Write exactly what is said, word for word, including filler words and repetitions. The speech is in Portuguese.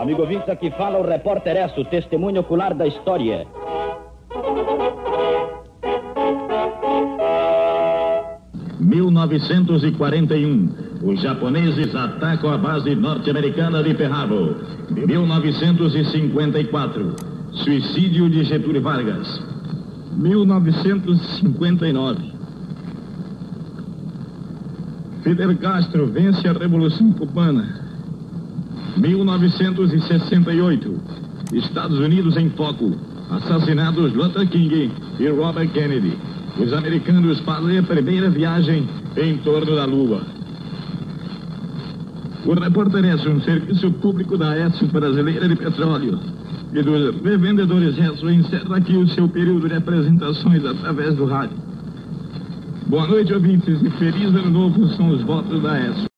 Amigo ouvinte, aqui fala o repórter Esso, testemunho ocular da história. mil novecentos e quarenta e um, os japoneses atacam a base norte-americana de Pearl Harbor. mil novecentos e cinquenta e quatro, suicídio de Getúlio Vargas. mil novecentos e cinquenta e nove, Fidel Castro vence a Revolução Cubana. mil novecentos e sessenta e oito, Estados Unidos em foco, assassinados Luther King e Robert Kennedy. Os americanos fazem a primeira viagem em torno da Lua. O repórter Esso, um serviço público da Esso Brasileira de Petróleo e dos revendedores Esso, encerra aqui o seu período de apresentações através do rádio. Boa noite, ouvintes, e feliz ano novo são os votos da Esso.